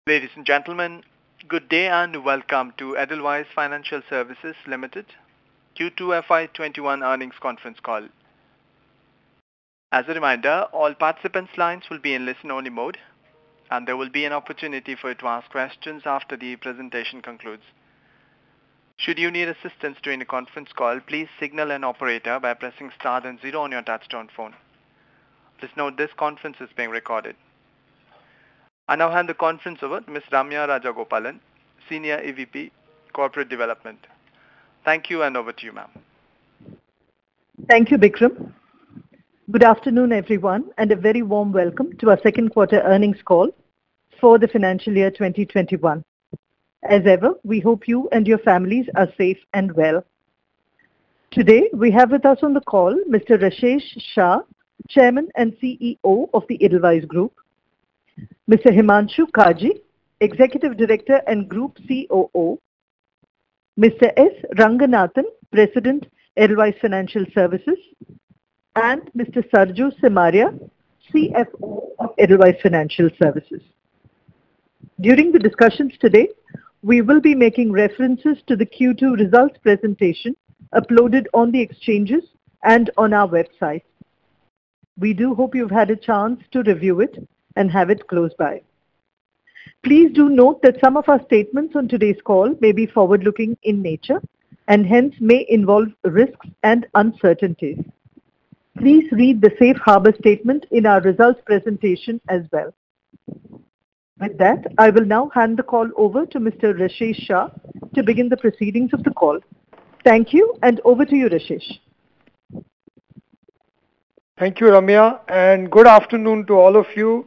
Ladies and gentlemen, good day and welcome to Edelweiss Financial Services Limited Q2 FY21 earnings conference call. As a reminder, all participants' lines will be in listen-only mode, and there will be an opportunity for you to ask questions after the presentation concludes. Should you need assistance during the conference call, please signal an operator by pressing star then zero on your touchtone phone. Please note this conference is being recorded. I now hand the conference over to Ms. Ramya Rajagopalan, Senior EVP, Corporate Development. Thank you, and over to you, ma'am. Thank you, Bikram. Good afternoon, everyone, and a very warm welcome to our second quarter earnings call for the financial year 2021. As ever, we hope you and your families are safe and well. Today, we have with us on the call Mr. Rashesh Shah, Chairman and CEO of the Edelweiss Group, Mr. Himanshu Kaji, Executive Director and Group COO, Mr. S. Ranganathan, President, Edelweiss Financial Services, and Mr. Sarju Semaria, CFO of Edelweiss Financial Services. During the discussions today, we will be making references to the Q2 results presentation uploaded on the exchanges and on our website. We do hope you've had a chance to review it and have it close by. Please do note that some of our statements on today's call may be forward-looking in nature and hence may involve risks and uncertainties. Please read the safe harbor statement in our results presentation as well. With that, I will now hand the call over to Mr. Rashesh Shah to begin the proceedings of the call. Thank you, and over to you, Rashesh. Thank you, Ramya, and good afternoon to all of you.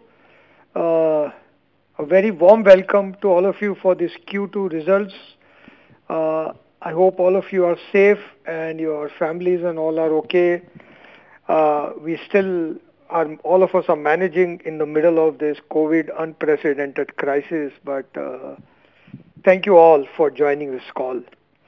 A very warm welcome to all of you for this Q2 results. I hope all of you are safe and your families and all are okay. We still are, all of us are managing in the middle of this COVID unprecedented crisis, but thank you all for joining this call.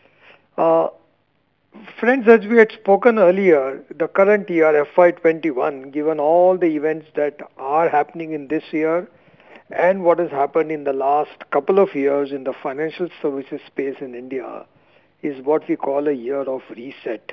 Friends, as we had spoken earlier, the current year, FY21, given all the events that are happening in this year and what has happened in the last couple of years in the financial services space in India, is what we call a year of reset.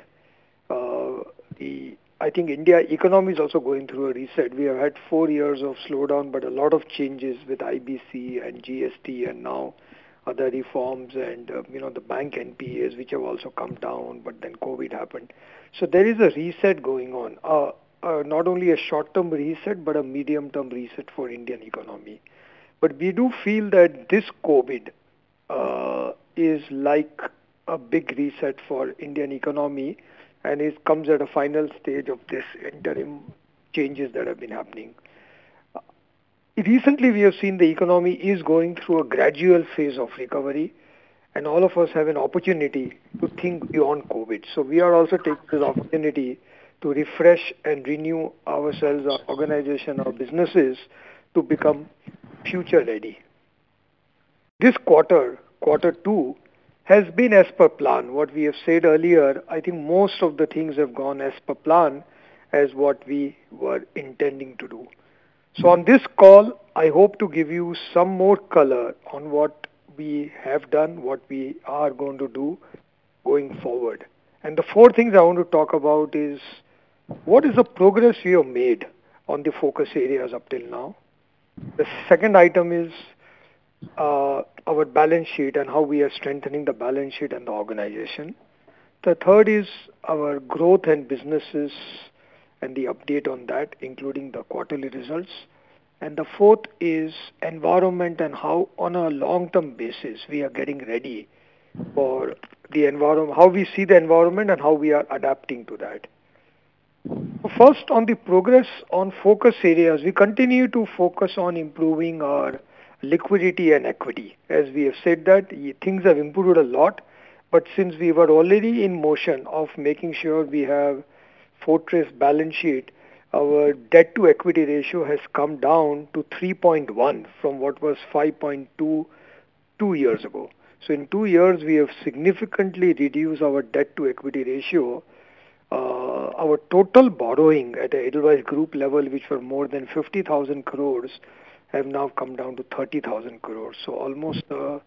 I think India economy is also going through a reset. We have had 4 years of slowdown, but a lot of changes with IBC and GST and now other reforms and the bank NPAs which have also come down, but then COVID happened. So there is a reset going on, not only a short-term reset but a medium-term reset for Indian economy. But we do feel that this COVID is like a big reset for Indian economy, and it comes at a final stage of this interim changes that have been happening. Recently, we have seen the economy is going through a gradual phase of recovery, and all of us have an opportunity to think beyond COVID. So we are also taking this opportunity to refresh and renew ourselves, our organization, our businesses to become future ready. This quarter 2, has been as per plan. What we have said earlier, I think most of the things have gone as per plan as what we were intending to do. So on this call, I hope to give you some more color on what we have done, what we are going to do going forward. And the 4 things I want to talk about is what is the progress we have made on the focus areas up till now. The second item is our balance sheet and how we are strengthening the balance sheet and the organization. The third is our growth and businesses and the update on that, including the quarterly results. And the fourth is environment and how on a long-term basis we are getting ready for the environment, how we see the environment and how we are adapting to that. First, on the progress on focus areas, we continue to focus on improving our liquidity and equity. As we have said that things have improved a lot, but since we were already in motion of making sure we have fortress balance sheet, our debt to equity ratio has come down to 3.1 from what was 5.2 2 years ago. So in 2 years we have significantly reduced our debt to equity ratio. Our total borrowing at the Edelweiss Group level, which were more than 50,000 crores, have now come down to 30,000 crores. So almost a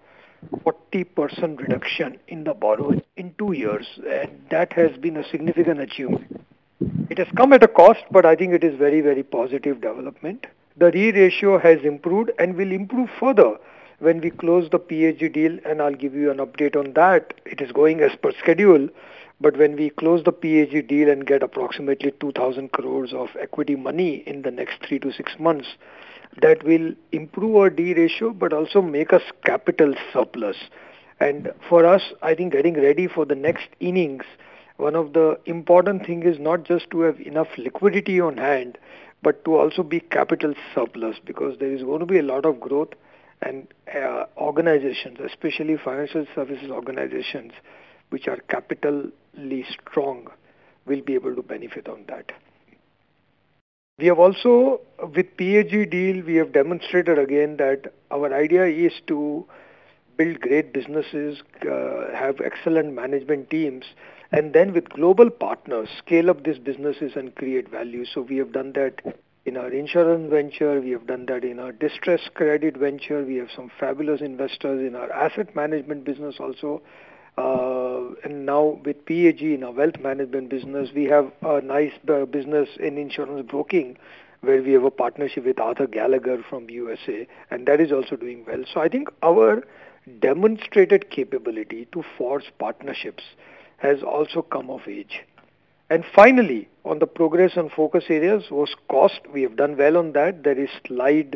40% reduction in the borrowing in 2 years, and that has been a significant achievement. It has come at a cost, but I think it is very, very positive development. The RE ratio has improved and will improve further when we close the PAG deal, and I'll give you an update on that. It is going as per schedule, but when we close the PAG deal and get approximately 2,000 crores of equity money in the next 3 to 6 months, that will improve our D ratio but also make us capital surplus. And for us, I think getting ready for the next innings, one of the important thing is not just to have enough liquidity on hand, but to also be capital surplus, because there is going to be a lot of growth, and organizations, especially financial services organizations, which are capitally strong, will be able to benefit on that. We have also, with PAG deal, we have demonstrated again that our idea is to build great businesses, have excellent management teams, and then with global partners, scale up these businesses and create value. So we have done that in our insurance venture, we have done that in our distressed credit venture, we have some fabulous investors in our asset management business also. And now with PAG in our wealth management business, we have a nice business in insurance broking where we have a partnership with Arthur Gallagher from USA, and that is also doing well. So I think our demonstrated capability to forge partnerships has also come of age. And finally, on the progress and focus areas was cost. We have done well on that. There is slide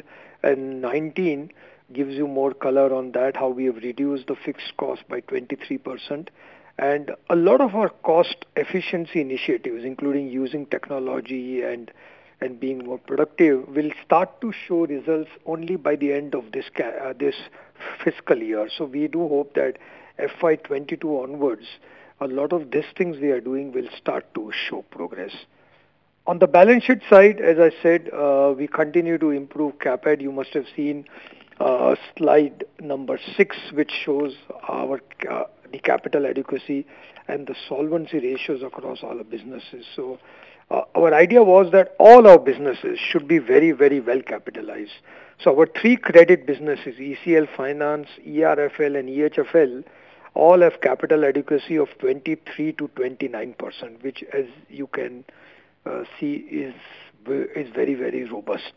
19 gives you more color on that, how we have reduced the fixed cost by 23%. And a lot of our cost efficiency initiatives, including using technology and being more productive, will start to show results only by the end of this fiscal year. So we do hope that FY22 onwards, a lot of these things we are doing will start to show progress. On the balance sheet side, as I said, we continue to improve CAPED. You must have seen slide number 6, which shows the capital adequacy and the solvency ratios across all the businesses. So our idea was that all our businesses should be very, very well capitalized. So our 3 credit businesses, ECL Finance, ERFL and EHFL, all have capital adequacy of 23 to 29%, which as you can see is very, very robust.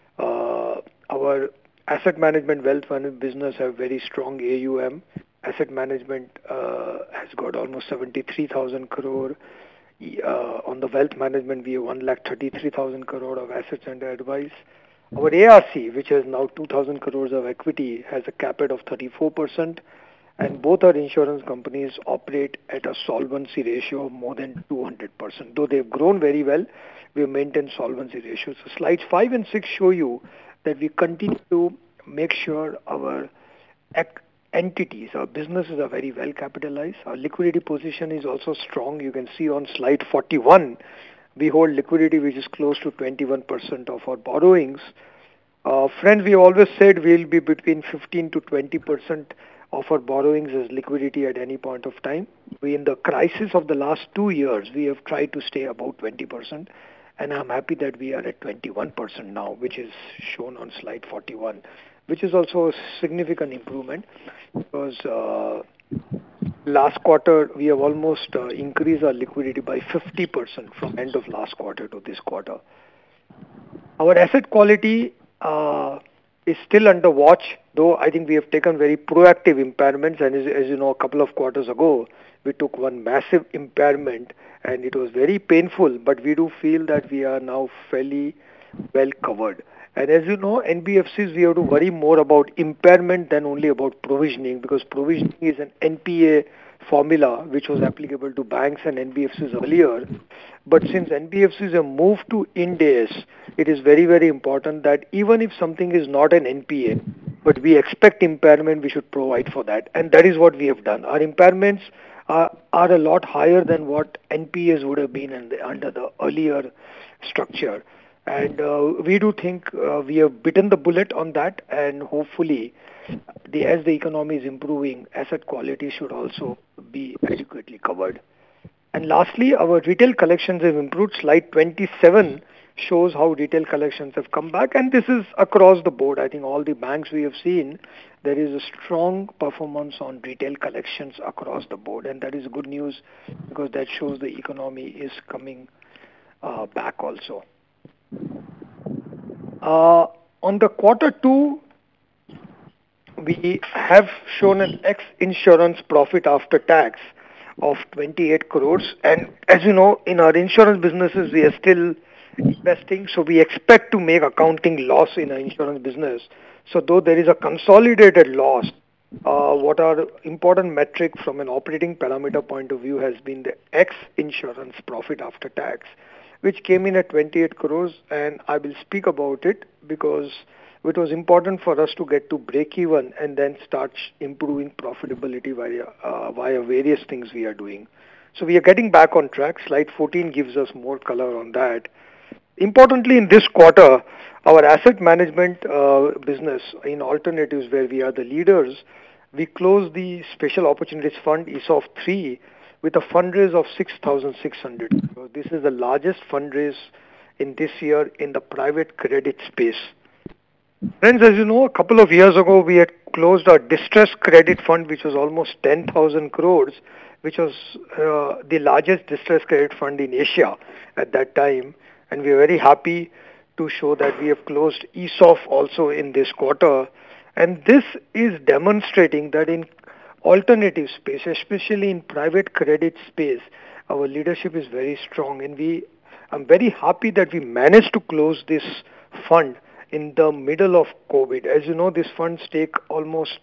Our asset management, wealth management business have very strong AUM. Asset management has got almost 73,000 crore. On the wealth management, we have 1,33,000 crore of assets under advice. Our ARC, which has now 2,000 crores of equity, has a CAPED of 34%. And both our insurance companies operate at a solvency ratio of more than 200%. Though they've grown very well, we have maintained solvency ratios. So slides 5 and 6 show you that we continue to make sure our entities, our businesses are very well capitalized. Our liquidity position is also strong. You can see on slide 41, we hold liquidity which is close to 21% of our borrowings. Friends, we always said we'll be between 15 to 20% of our borrowings as liquidity at any point of time. In the crisis of the last 2 years, we have tried to stay about 20%, and I'm happy that we are at 21% now, which is shown on slide 41, which is also a significant improvement because last quarter we have almost increased our liquidity by 50% from end of last quarter to this quarter. Our asset quality is still under watch, though I think we have taken very proactive impairments, and as you know, a couple of quarters ago, we took one massive impairment, and it was very painful, but we do feel that we are now fairly well covered. And as you know, NBFCs, we have to worry more about impairment than only about provisioning, because provisioning is an NPA formula which was applicable to banks and NBFCs earlier. But since NBFCs have moved to Ind AS, it is very, very important that even if something is not an NPA, but we expect impairment, we should provide for that. And that is what we have done. Our impairments are a lot higher than what NPAs would have been under the earlier structure. And we do think we have bitten the bullet on that, and hopefully as the economy is improving, asset quality should also be adequately covered. And lastly, our retail collections have improved. Slide 27 shows how retail collections have come back, and this is across the board. I think all the banks we have seen, there is a strong performance on retail collections across the board, and that is good news because that shows the economy is coming back also. On the quarter two, we have shown an ex-insurance profit after tax of 28 crores. And as you know, in our insurance businesses, we are still investing, so we expect to make accounting loss in our insurance business. So though there is a consolidated loss, what our important metric from an operating parameter point of view has been the ex-insurance profit after tax, which came in at 28 crores, and I will speak about it because it was important for us to get to break even and then start improving profitability via various things we are doing. So we are getting back on track. Slide 14 gives us more color on that. Importantly, in this quarter, our asset management business in alternatives where we are the leaders, we closed the Special Opportunities Fund ESOF 3 with a fundraise of 6,600. So this is the largest fundraise in this year in the private credit space. Friends, as you know, a couple of years ago we had closed our distressed credit fund, which was almost 10,000 crores, which was the largest distressed credit fund in Asia at that time. And we are very happy to show that we have closed ESOF also in this quarter. And this is demonstrating that in alternative space, especially in private credit space, our leadership is very strong. And I'm very happy that we managed to close this fund in the middle of COVID. As you know, these funds take almost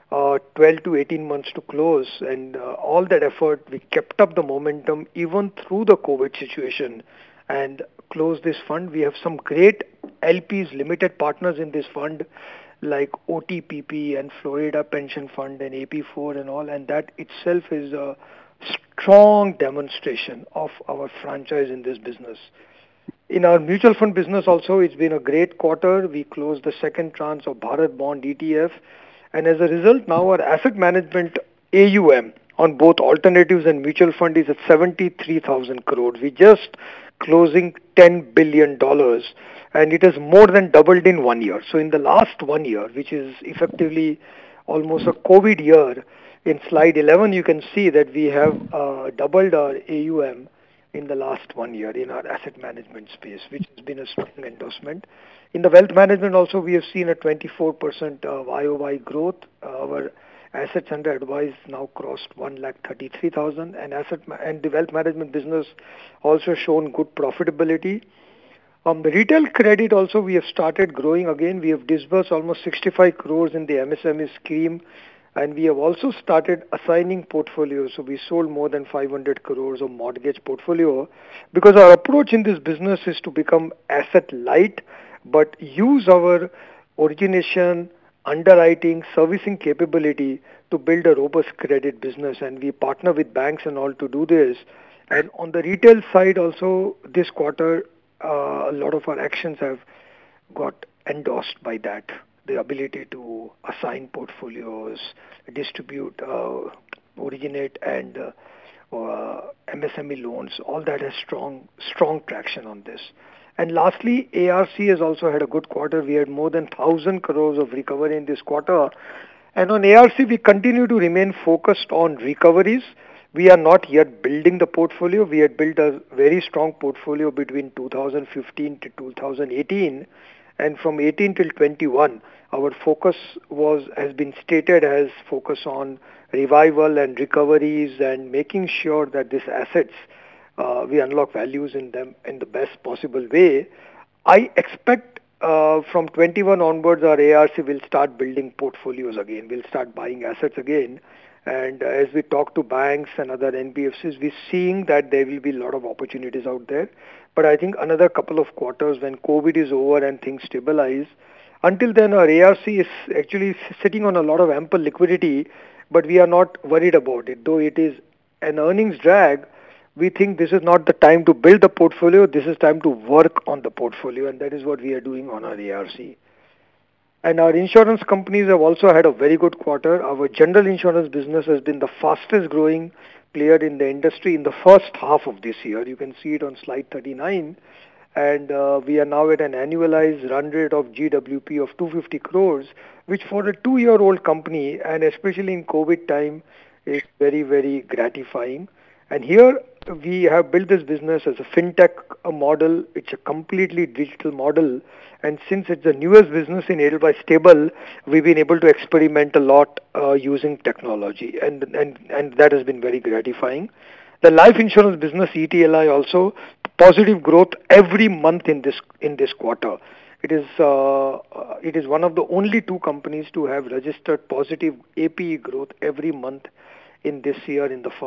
12 to 18 months to close, and all that effort, we kept up the momentum even through the COVID situation and closed this fund. We have some great LPs, limited partners in this fund, like OTPP and Florida Pension Fund and AP4 and all, and that itself is a strong demonstration of our franchise in this business. In our mutual fund business also, it's been a great quarter. We closed the second tranche of Bharat Bond ETF, and as a result, now our asset management AUM on both alternatives and mutual fund is at 73,000 crores. We just closing $10 billion, and it has more than doubled in 1 year. So in the last 1 year, which is effectively almost a COVID year, in slide 11 you can see that we have doubled our AUM in the last 1 year in our asset management space, which has been a strong endorsement. In the wealth management also, we have seen a 24% YOY growth. Our assets under advice now crossed 1,33,000, and the wealth management business also shown good profitability. The retail credit also, we have started growing again. We have disbursed almost 65 crores in the MSME scheme, and we have also started assigning portfolios. So we sold more than 500 crores of mortgage portfolio, because our approach in this business is to become asset light, but use our origination, underwriting, servicing capability to build a robust credit business. And we partner with banks and all to do this. And on the retail side also, this quarter, a lot of our actions have got endorsed by that. The ability to assign portfolios, distribute, originate, and MSME loans, all that has strong traction on this. And lastly, ARC has also had a good quarter. We had more than 1,000 crores of recovery in this quarter. And on ARC, we continue to remain focused on recoveries. We are not yet building the portfolio. We had built a very strong portfolio between 2015 to 2018. And from 18 till 21, our focus has been stated as focus on revival and recoveries and making sure that these assets, we unlock values in them in the best possible way. I expect from 21 onwards, our ARC will start building portfolios again. We'll start buying assets again. And as we talk to banks and other NBFCs, we're seeing that there will be a lot of opportunities out there. But I think another couple of quarters when COVID is over and things stabilize, until then our ARC is actually sitting on a lot of ample liquidity, but we are not worried about it. Though it is an earnings drag, we think this is not the time to build the portfolio, this is time to work on the portfolio, and that is what we are doing on our ARC. And our insurance companies have also had a very good quarter. Our general insurance business has been the fastest growing player in the industry in the first half of this year. You can see it on slide 39. And we are now at an annualized run rate of GWP of 250 crores, which for a 2-year-old company, and especially in COVID time, is very, very gratifying. And here we have built this business as a fintech model. It's a completely digital model. And since it's the newest business in Edelweiss stable, we've been able to experiment a lot using technology. And that has been very gratifying. The life insurance business, ETLI, also positive growth every month in this quarter. It is one of the only two companies to have registered positive APE growth every month in this year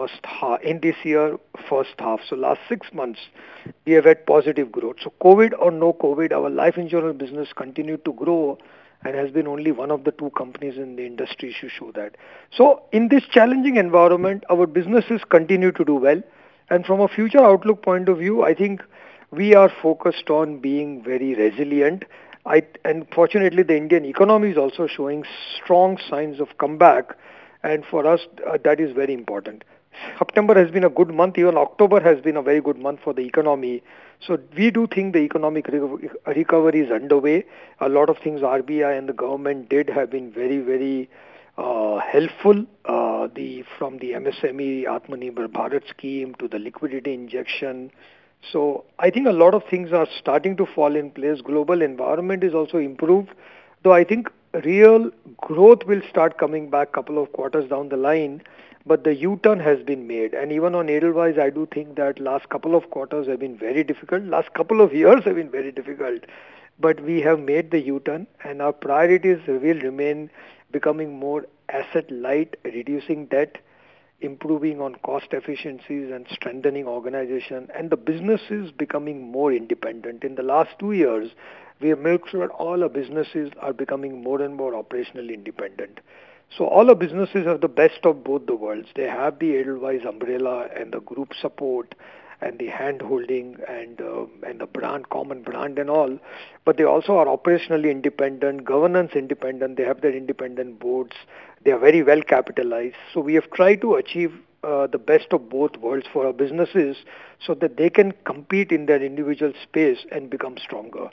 first half. So last 6 months we have had positive growth. So COVID or no COVID, our life insurance business continued to grow and has been only one of the two companies in the industry to show that. So in this challenging environment, our businesses continue to do well. And from a future outlook point of view, I think we are focused on being very resilient. And fortunately, the Indian economy is also showing strong signs of comeback. And for us, that is very important. September has been a good month. Even October has been a very good month for the economy. So we do think the economic recovery is underway. A lot of things RBI and the government did have been very, very helpful. From the MSME Atmanirbhar Bharat scheme to the liquidity injection. So I think a lot of things are starting to fall in place. Global environment is also improved, though I think real growth will start coming back couple of quarters down the line. But the U-turn has been made, and even on Edelweiss, I do think that last couple of quarters have been very difficult. Last couple of years have been very difficult, but we have made the U-turn, and our priorities will remain becoming more asset light, reducing debt, improving on cost efficiencies and strengthening organization, and the businesses becoming more independent. In the last 2 years, we have made sure all our businesses are becoming more and more operationally independent. So all our businesses have the best of both the worlds. They have the Edelweiss umbrella and the group support and the hand-holding and the brand, common brand and all, but they also are operationally independent, governance independent, they have their independent boards, they are very well capitalized. So we have tried to achieve the best of both worlds for our businesses so that they can compete in their individual space and become stronger.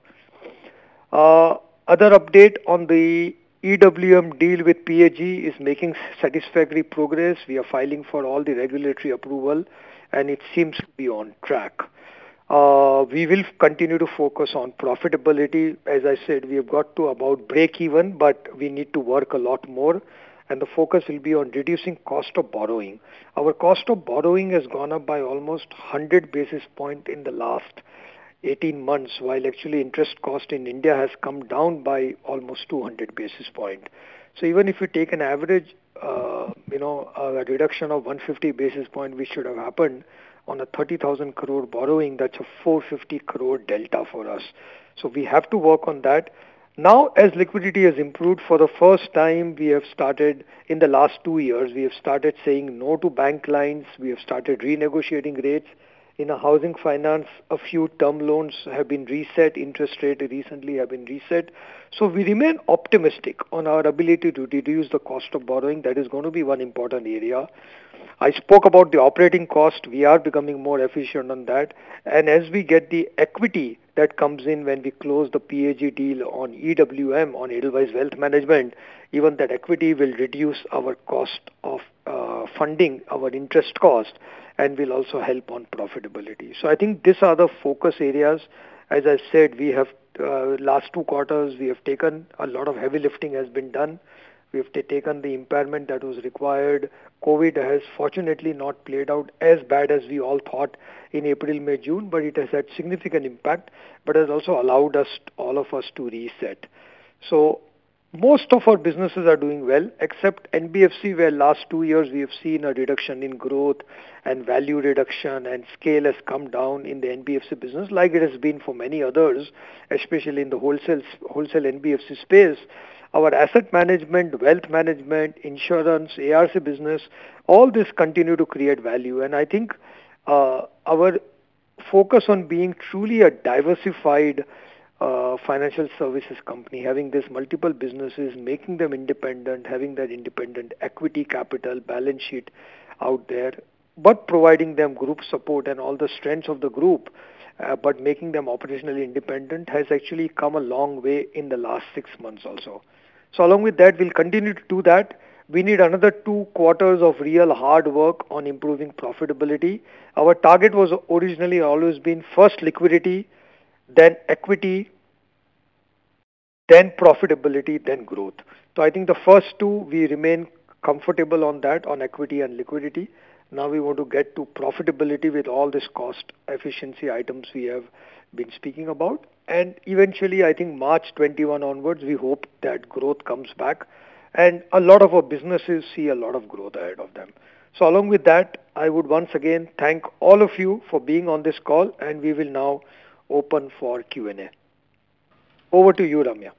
Other update on the EWM deal with PAG is making satisfactory progress. We are filing for all the regulatory approval and it seems to be on track. We will continue to focus on profitability. As I said, we have got to about break even, but we need to work a lot more. And the focus will be on reducing cost of borrowing. Our cost of borrowing has gone up by almost 100 basis points in the last 18 months, while actually interest cost in India has come down by almost 200 basis points. So even if you take an average, a reduction of 150 basis points, which should have happened on a 30,000 crore borrowing, that's a 450 crore delta for us. So we have to work on that. Now, as liquidity has improved, for the first time, we have started, in the last 2 years, we have started saying no to bank lines. We have started renegotiating rates. In a housing finance, a few term loans have been reset, interest rate recently have been reset. So we remain optimistic on our ability to reduce the cost of borrowing. That is going to be one important area. I spoke about the operating cost. We are becoming more efficient on that. And as we get the equity that comes in when we close the PAG deal on EWM, on Edelweiss Wealth Management, even that equity will reduce our cost of funding, our interest cost, and will also help on profitability. So I think these are the focus areas. As I said, we have last 2 quarters, we have taken a lot of heavy lifting has been done. We have taken the impairment that was required. COVID has fortunately not played out as bad as we all thought in April, May, June, but it has had significant impact, but has also allowed us, all of us, to reset. So most of our businesses are doing well, except NBFC, where last 2 years we have seen a reduction in growth and value reduction, and scale has come down in the NBFC business, like it has been for many others, especially in the wholesale NBFC space. Our asset management, wealth management, insurance, ARC business, all this continue to create value. And I think our focus on being truly a diversified financial services company, having these multiple businesses, making them independent, having that independent equity capital, balance sheet out there, but providing them group support and all the strengths of the group, but making them operationally independent has actually come a long way in the last 6 months also. So along with that, we'll continue to do that. We need another 2 quarters of real hard work on improving profitability. Our target was originally always been first liquidity, then equity, then profitability, then growth. So I think the first two, we remain comfortable on that, on equity and liquidity. Now we want to get to profitability with all this cost efficiency items we have been speaking about. And eventually, I think March 21 onwards, we hope that growth comes back. And a lot of our businesses see a lot of growth ahead of them. So along with that, I would once again thank all of you for being on this call, and we will now open for Q&A. Over to you, Ramya.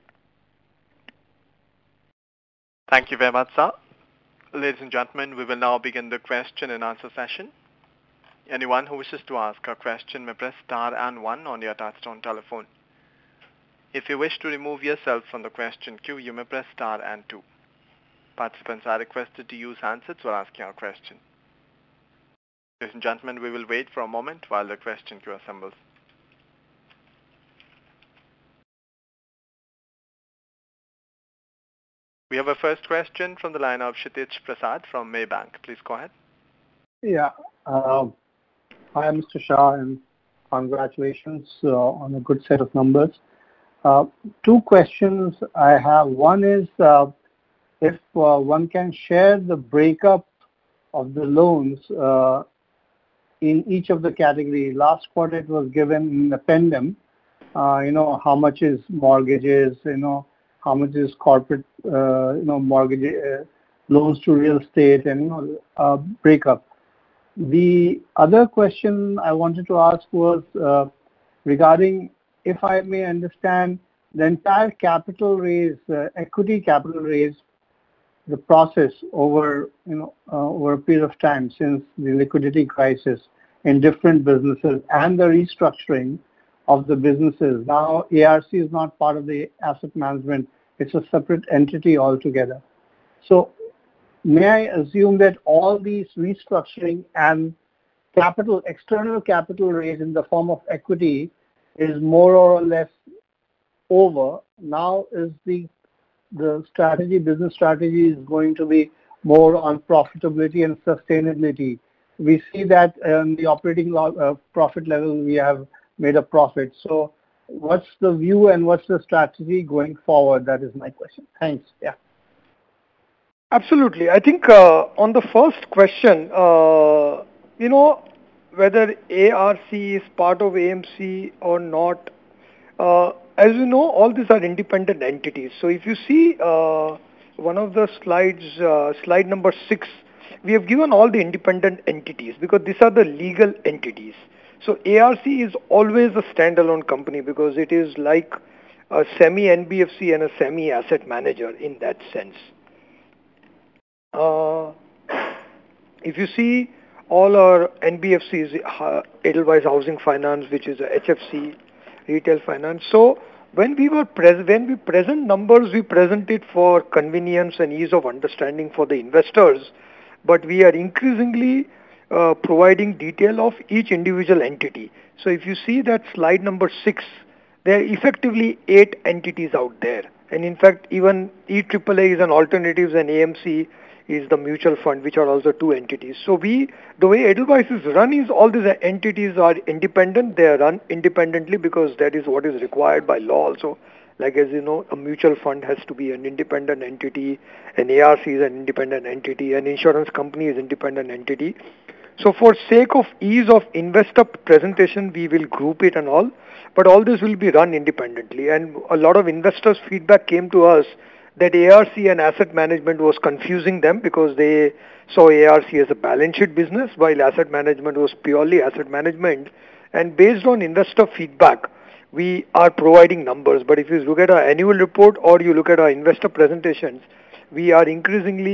Thank you very much, sir. Ladies and gentlemen, we will now begin the question and answer session. Anyone who wishes to ask a question may press star and 1 on your touchtone telephone. If you wish to remove yourself from the question queue, you may press star and 2. Participants are requested to use handsets while asking a question. Ladies and gentlemen, we will wait for a moment while the question queue assembles. We have a first question from the line of Kshitij Prasad from Maybank. Please go ahead. Yeah. Hi, Mr. Shah, and congratulations on a good set of numbers. 2 questions I have. One is if one can share the breakup of the loans in each of the categories. Last quarter it was given in the addendum, how much is mortgages, how much is corporate, mortgage, loans to real estate, and, breakup. The other question I wanted to ask was regarding, if I may understand, the entire capital raise, equity capital raise, the process over a period of time since the liquidity crisis in different businesses and the restructuring of the businesses. Now ARC is not part of the asset management. It's a separate entity altogether. So may I assume that all these restructuring and external capital raise in the form of equity is more or less over? Now is the business strategy is going to be more on profitability and sustainability. We see that the operating profit level, we have made a profit. So what's the view and what's the strategy going forward? That is my question. Thanks. Yeah. Absolutely. I think on the first question, whether ARC is part of AMC or not, as you know, all these are independent entities. So if you see one of the slides, slide number 6, we have given all the independent entities because these are the legal entities. So ARC is always a standalone company because it is like a semi-NBFC and a semi-asset manager in that sense. If you see all our NBFCs, Edelweiss Housing Finance, which is a HFC, Retail Finance. So when we present numbers, we present it for convenience and ease of understanding for the investors. But we are increasingly providing detail of each individual entity. So if you see that slide number 6, there are effectively 8 entities out there. And in fact, even EAAA is an alternatives and AMC is the mutual fund, which are also 2 entities. So the way Edelweiss is run is all these entities are independent. They are run independently because that is what is required by law also. Like as you know, a mutual fund has to be an independent entity, an ARC is an independent entity, an insurance company is an independent entity. So for sake of ease of investor presentation, we will group it and all, but all this will be run independently. And a lot of investors' feedback came to us that ARC and asset management was confusing them because they saw ARC as a balance sheet business while asset management was purely asset management. And based on investor feedback, we are providing numbers. But if you look at our annual report or you look at our investor presentations, we are increasingly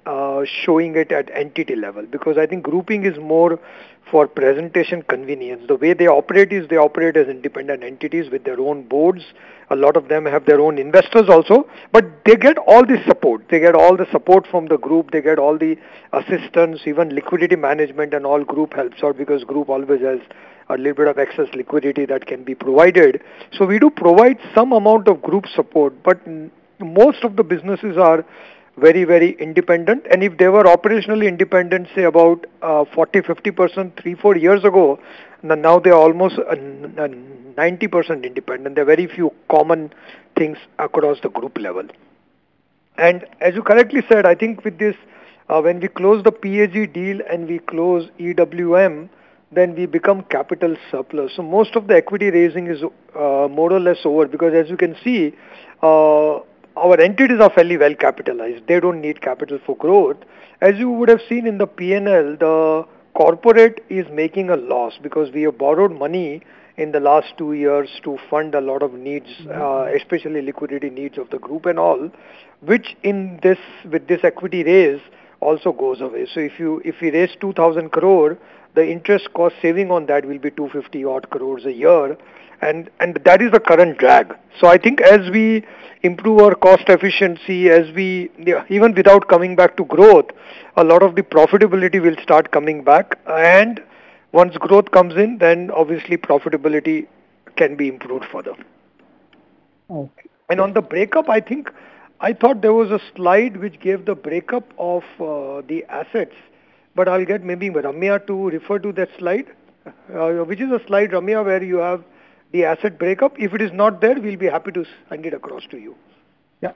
showing it at entity level, because I think grouping is more for presentation convenience. The way they operate is they operate as independent entities with their own boards. A lot of them have their own investors also, but they get all the support. They get all the support from the group. They get all the assistance, even liquidity management and all group helps out, because group always has a little bit of excess liquidity that can be provided. So we do provide some amount of group support, but most of the businesses are very, very independent. And if they were operationally independent, say about 40-50% 3-4 years ago, now they are almost 90% independent. There are very few common things across the group level. And as you correctly said, I think with this, when we close the PAG deal and we close EWM, then we become capital surplus. So most of the equity raising is more or less over, because as you can see, our entities are fairly well capitalized. They don't need capital for growth. As you would have seen in the P&L, the corporate is making a loss because we have borrowed money in the last 2 years to fund a lot of needs, especially liquidity needs of the group and all, which with this equity raise also goes away. So if we raise 2,000 crore, the interest cost saving on that will be 250 odd crores a year, and that is the current drag. So I think as we improve our cost efficiency, even without coming back to growth, a lot of the profitability will start coming back, and once growth comes in, then obviously profitability can be improved further. Okay. And on the breakup, I thought there was a slide which gave the breakup of the assets, but I'll get maybe Ramya to refer to that slide. Which is a slide, Ramya, where you have the asset breakup. If it is not there, we'll be happy to send it across to you. Yeah.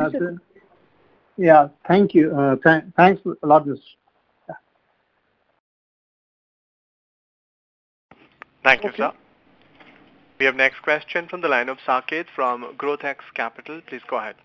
Yeah. Thank you. Thanks a lot, Mr. Thank you, sir. We have next question from the line of Saket from GrowthX Capital. Please go ahead.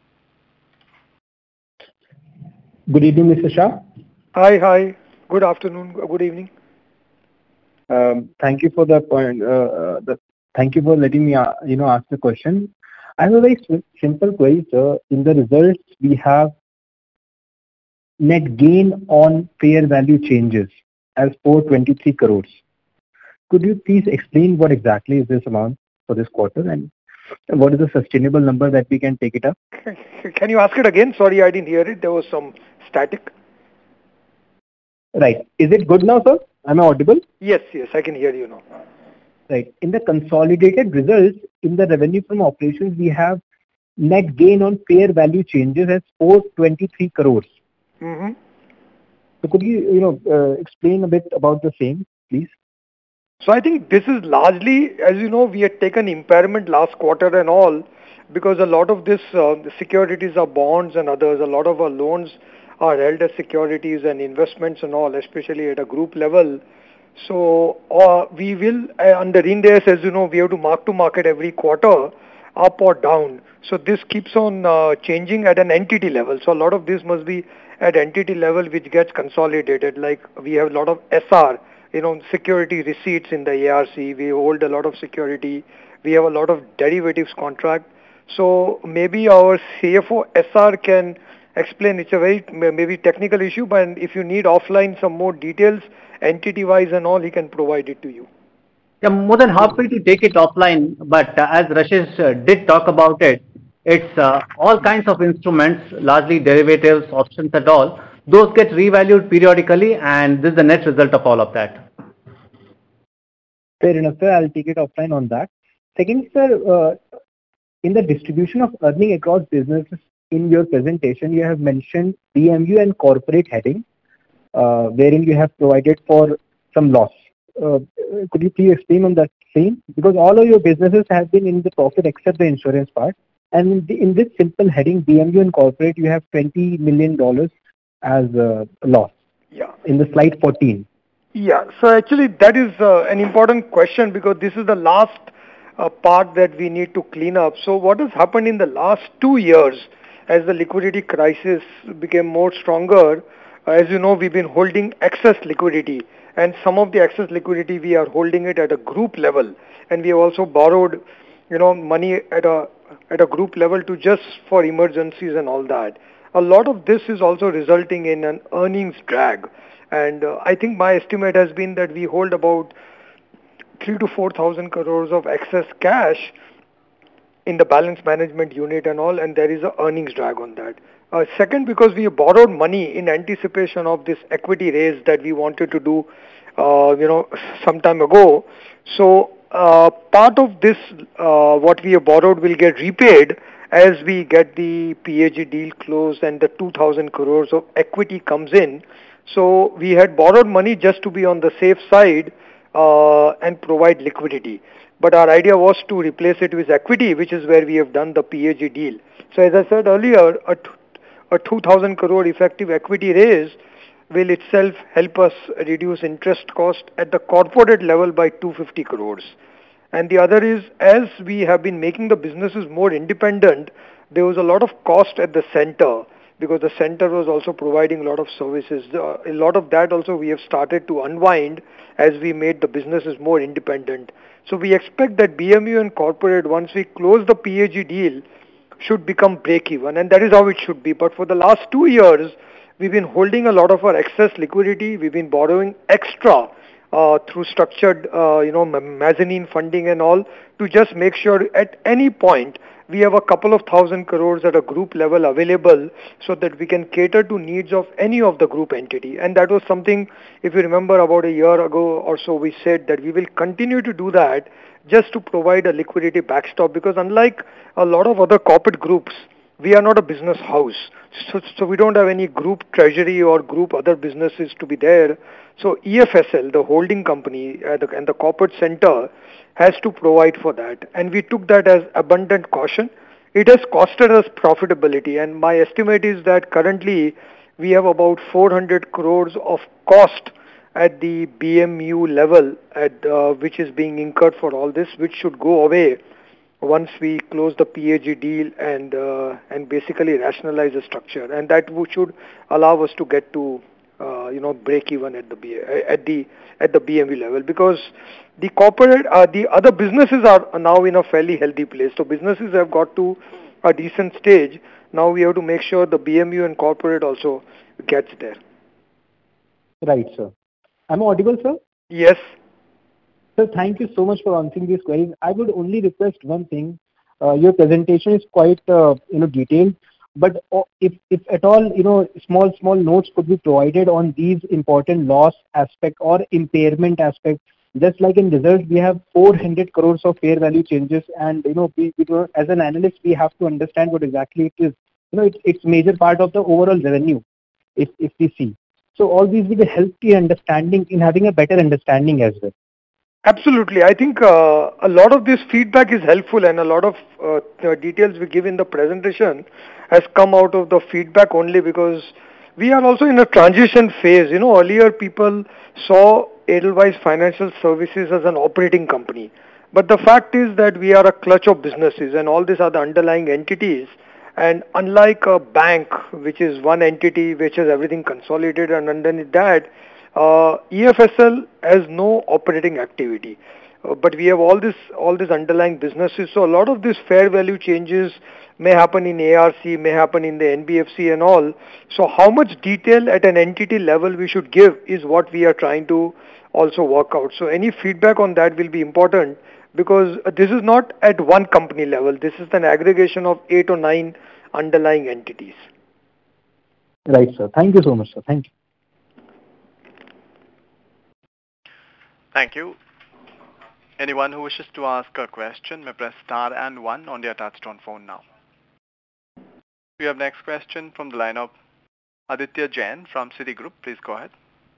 Good evening, Mr. Shah. Hi. Good afternoon. Good evening. Thank you for the point. Thank you for letting me, ask the question. I have a very simple query, sir. In the results, we have net gain on fair value changes as 423 crores. Could you please explain what exactly is this amount for this quarter, and what is the sustainable number that we can take it up? Can you ask it again? Sorry, I didn't hear it. There was some static. Right. Is it good now, sir? Am I audible? Yes, I can hear you now. Right. In the consolidated results, in the revenue from operations, we have net gain on fair value changes as 423 crores. Mm-hmm. So could you, explain a bit about the same, please? So I think this is largely, as you know, we had taken impairment last quarter and all, because a lot of this securities are bonds and others. A lot of our loans are held as securities and investments and all, especially at a group level. So we will, under Ind AS, as you know, we have to mark to market every quarter, up or down. So this keeps on changing at an entity level. So a lot of this must be at entity level, which gets consolidated. Like we have a lot of SR, security receipts in the ARC. We hold a lot of security. We have a lot of derivatives contract. So maybe our CFO SR can explain. It's a very maybe technical issue, but if you need offline some more details, entity-wise and all, he can provide it to you. Yeah, more than happy to take it offline, but as Rashesh did talk about it, it's all kinds of instruments, largely derivatives, options and all. Those get revalued periodically, and this is the net result of all of that. Fair enough, sir. I'll take it offline on that. Second, sir, in the distribution of earning across businesses in your presentation, you have mentioned BMU and corporate heading, wherein you have provided for some loss. Could you please explain on that same? Because all of your businesses have been in the profit except the insurance part. And in this simple heading, BMU and corporate, you have $20 million as a loss. Yeah. In the slide 14. Yeah. So actually that is an important question, because this is the last part that we need to clean up. So what has happened in the last 2 years as the liquidity crisis became more stronger, as you know, we've been holding excess liquidity, and some of the excess liquidity we are holding it at a group level, and we have also borrowed, money at a group level to just for emergencies and all that. a lot of this is also resulting in an earnings drag. And I think my estimate has been that we hold about 3 to 4,000 crores of excess cash in the balance management unit and all, and there is a earnings drag on that. Second, because we borrowed money in anticipation of this equity raise that we wanted to do, some time ago. So part of this, what we have borrowed, will get repaid as we get the PAG deal closed and the 2,000 crores of equity comes in. So we had borrowed money just to be on the safe side and provide liquidity. But our idea was to replace it with equity, which is where we have done the PAG deal. So as I said earlier, a 2,000 crore effective equity raise will itself help us reduce interest cost at the corporate level by 250 crores. And the other is, as we have been making the businesses more independent, there was a lot of cost at the center because the center was also providing a lot of services. A lot of that also we have started to unwind as we made the businesses more independent. So we expect that BMU and corporate, once we close the PAG deal, should become break-even, and that is how it should be. But for the last 2 years, we've been holding a lot of our excess liquidity. We've been borrowing extra through structured, mezzanine funding and all, to just make sure at any point we have a couple of thousand crores at a group level available so that we can cater to needs of any of the group entity. And that was something, if you remember, about a year ago or so, we said that we will continue to do that just to provide a liquidity backstop, because unlike a lot of other corporate groups, we are not a business house. So we don't have any group treasury or group other businesses to be there. So EFSL, the holding company and the corporate center, has to provide for that. And we took that as abundant caution. It has costed us profitability, and my estimate is that currently we have about 400 crores of cost at the BMU level, which is being incurred for all this, which should go away once we close the PAG deal and basically rationalize the structure, and that should allow us to get to break even at the BMU level, because the corporate the other businesses are now in a fairly healthy place. So businesses have got to a decent stage. Now we have to make sure the BMU and corporate also gets there. Right, sir. Am I audible, sir? Yes. Sir, thank you so much for answering these queries. I would only request one thing. Your presentation is quite detailed, but if at all small notes could be provided on these important loss aspect or impairment aspect. Just like in results, we have 400 crores of fair value changes, and we as an analyst we have to understand what exactly it is. It's major part of the overall revenue if we see. So all these will help the understanding in having a better understanding as well. Absolutely. I think a lot of this feedback is helpful, and a lot of details we give in the presentation has come out of the feedback only because we are also in a transition phase. Earlier people saw Edelweiss Financial Services as an operating company. But the fact is that we are a clutch of businesses, and all these are the underlying entities. And unlike a bank, which is one entity which has everything consolidated, and underneath that, EFSL has no operating activity, but we have all these underlying businesses. So a lot of these fair value changes may happen in ARC, may happen in the NBFC and all. So how much detail at an entity level we should give is what we are trying to also work out. So any feedback on that will be important, because this is not at one company level. This is an aggregation of 8 or 9 underlying entities. Right, sir. Thank you so much, sir. Thank you. Thank you. Anyone who wishes to ask a question may press star and 1 on their touchtone phone now. We have next question from the line of Aditya Jain from Citigroup. Please go ahead.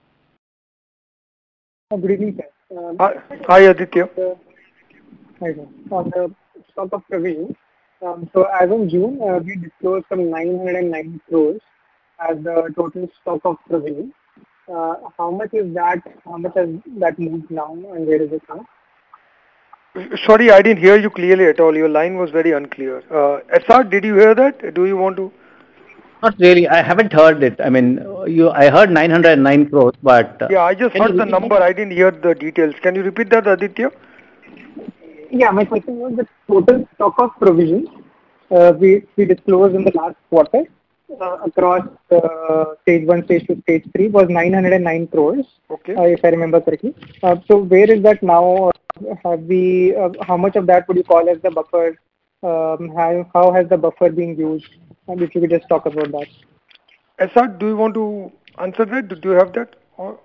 Good evening, sir. Hi, Aditya. Hi, sir. On the stock of provision, so as of June, we disclosed some 909 crores as the total stock of provision. How much is that? How much has that moved now, and where is it now? Sorry, I didn't hear you clearly at all. Your line was very unclear. SR, did you hear that? Do you want to? Not really. I haven't heard it. I mean, I heard 909 crores, but... Yeah, I just heard the number. I didn't hear the details. Can you repeat that, Aditya? Yeah, my question was the total stock of provisions we disclosed in the last quarter. across stage 1, stage 2, stage 3 was 909 crores, Okay. if I remember correctly. So where is that now? Have we? How much of that would you call as the buffer? How has the buffer been used? And if you could just talk about that. SR, do you want to answer that? Do you have that? Or?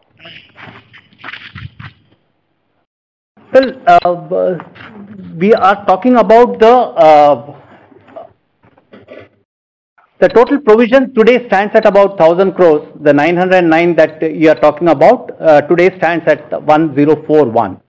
Well, we are talking about the total provision today stands at about 1,000 crores. The 909 that you are talking about today stands at 1,041.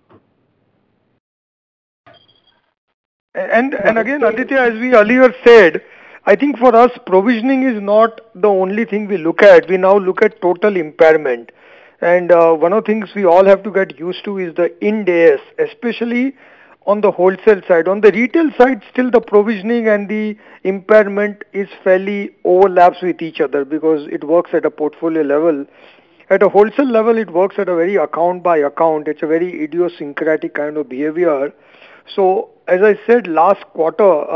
And again, Aditya, as we earlier said, I think for us, provisioning is not the only thing we look at. We now look at total impairment. And one of the things we all have to get used to is the Ind AS, especially on the wholesale side. On the retail side, still the provisioning and the impairment is fairly overlaps with each other because it works at a portfolio level. At a wholesale level, it works at a very account by account. It's a very idiosyncratic kind of behavior. So, as I said last quarter,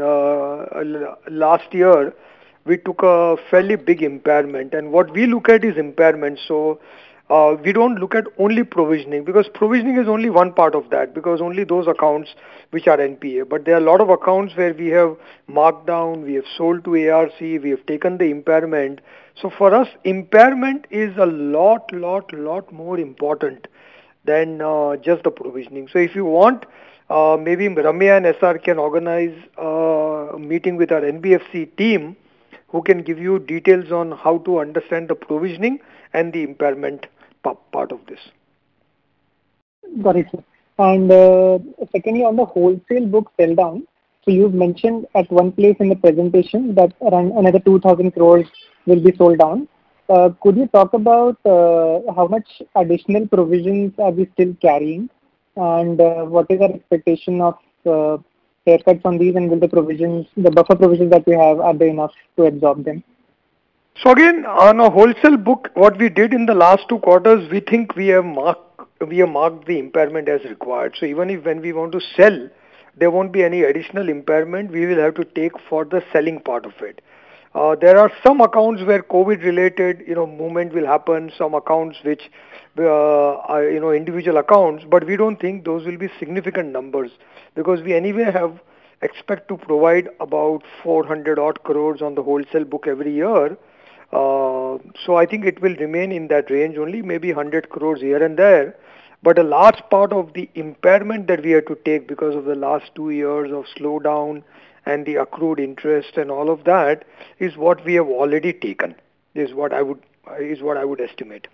last year, we took a fairly big impairment. And what we look at is impairment. So, we don't look at only provisioning because provisioning is only one part of that because only those accounts which are NPA. But there are a lot of accounts where we have marked down, we have sold to ARC, we have taken the impairment. So for us, impairment is a lot more important than just the provisioning. So if you want, maybe Ramya and SR can organize a meeting with our NBFC team who can give you details on how to understand the provisioning and the impairment part of this. Got it, sir. And secondly, on the wholesale book sell down, so you've mentioned at one place in the presentation that around another 2,000 crores will be sold down. Could you talk about how much additional provisions are we still carrying, and what is our expectation of haircuts on these, and will the buffer provisions that we have, are they enough to absorb them? So again, on a wholesale book, what we did in the last 2 quarters, we think we have marked the impairment as required. So even if when we want to sell, there won't be any additional impairment we will have to take for the selling part of it. There are some accounts where COVID-related, movement will happen. Some accounts which are, individual accounts, but we don't think those will be significant numbers because we anyway expect to provide about 400 odd crores on the wholesale book every year. So I think it will remain in that range only, maybe 100 crores here and there. But a large part of the impairment that we had to take because of the last 2 years of slowdown and the accrued interest and all of that is what we have already taken. Is what I would estimate.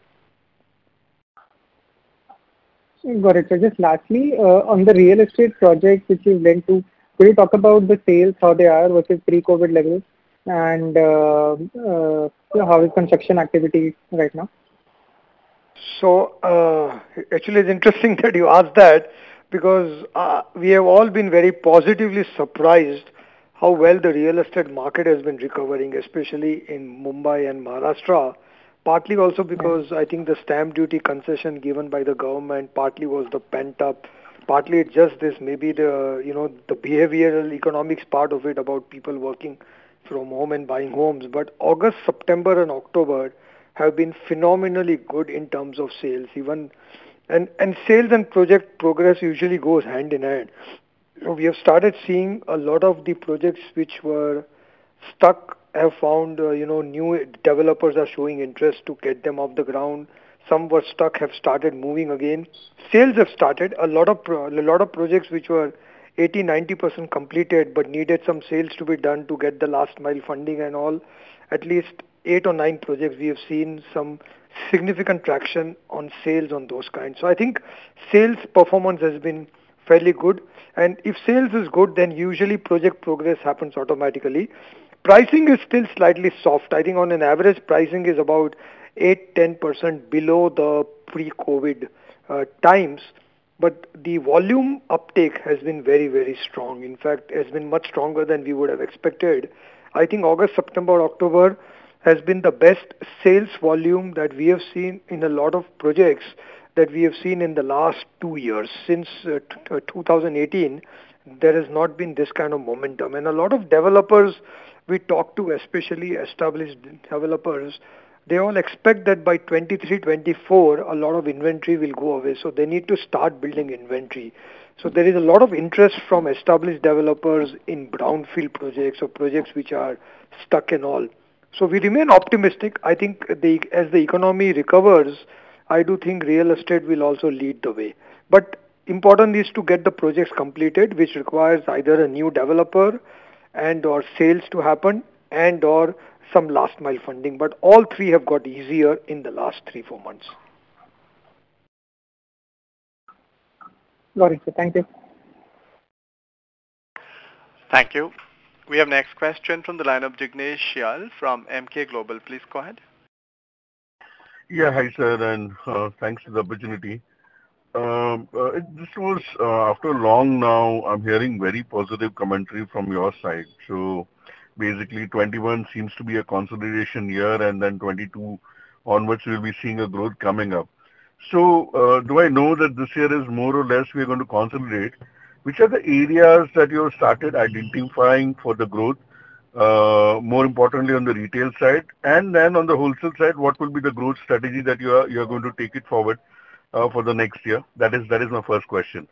Got it. So just lastly, on the real estate projects which you went to, could you talk about the sales, how they are versus pre-COVID levels, and how is construction activity right now? So actually it's interesting that you asked that because we have all been very positively surprised how well the real estate market has been recovering, especially in Mumbai and Maharashtra. Partly also because I think the stamp duty concession given by the government, partly was the pent up, partly it's just this, maybe the behavioral economics part of it about people working from home and buying homes. But August, September and October have been phenomenally good in terms of sales. And sales and project progress usually goes hand in hand. We have started seeing a lot of the projects which were stuck have found, new developers are showing interest to get them off the ground. Some were stuck have started moving again. Sales have started. A lot of projects which were 80-90% completed but needed some sales to be done to get the last mile funding and all. At least 8 or 9 projects we have seen some significant traction on sales on those kinds. So I think sales performance has been fairly good. And if sales is good, then usually project progress happens automatically. Pricing is still slightly soft. I think on an average pricing is about 8-10% below the pre-COVID times. But the volume uptake has been very, very strong. In fact, has been much stronger than we would have expected. I think August, September, October has been the best sales volume that we have seen in a lot of projects that we have seen in the last 2 years. Since 2018, there has not been this kind of momentum. And a lot of developers we talk to especially established developers, they all expect that by 23, 24, a lot of inventory will go away. So they need to start building inventory. So there is a lot of interest from established developers in brownfield projects or projects which are stuck and all. So we remain optimistic. I think as the economy recovers, I do think real estate will also lead the way. But important is to get the projects completed, which requires either a new developer and or sales to happen and or some last mile funding. But all three have got easier in the last 3-4 months. Got it, sir. Thank you. Thank you. We have next question from the line of Jignesh Shial from MK Global. Please go ahead. Yeah, hi sir, and thanks for the opportunity. This was after long now. I'm hearing very positive commentary from your side. So basically, 21 seems to be a consolidation year, and then 22 onwards we'll be seeing a growth coming up. So do I know that this year is more or less we are going to consolidate? Which are the areas that you have started identifying for the growth? More importantly on the retail side, and then on the wholesale side, what will be the growth strategy that you are going to take it forward for the next year? That is my first question.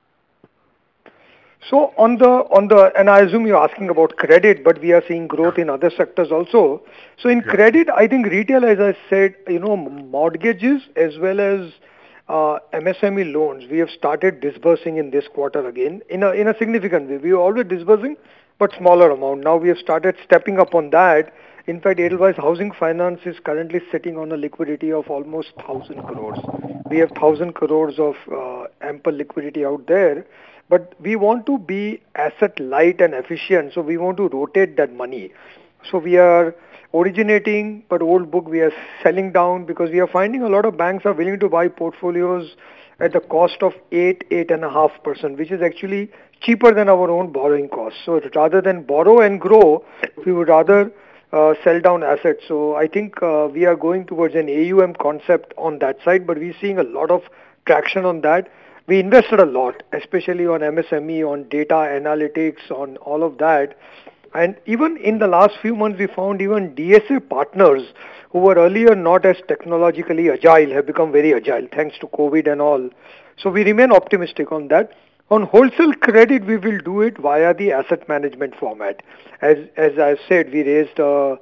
So on the and I assume you're asking about credit, but we are seeing growth in other sectors also. So in credit, I think retail, as I said, mortgages as well as MSME loans, we have started disbursing in this quarter again in a significant way. We were always disbursing, but smaller amount. Now we have started stepping up on that. In fact, Edelweiss Housing Finance is currently sitting on a liquidity of almost 1,000 crores. We have 1,000 crores of ample liquidity out there, but we want to be asset light and efficient, so we want to rotate that money. So we are originating, but old book we are selling down because we are finding a lot of banks are willing to buy portfolios at the cost of 8.5%, which is actually cheaper than our own borrowing costs. So rather than borrow and grow, we would rather sell down assets. So I think we are going towards an AUM concept on that side, but we're seeing a lot of traction on that. We invested a lot, especially on MSME, on data analytics, on all of that. And even in the last few months, we found even DSA partners who were earlier not as technologically agile have become very agile thanks to COVID and all. So we remain optimistic on that. On wholesale credit, we will do it via the asset management format. As I said, we raised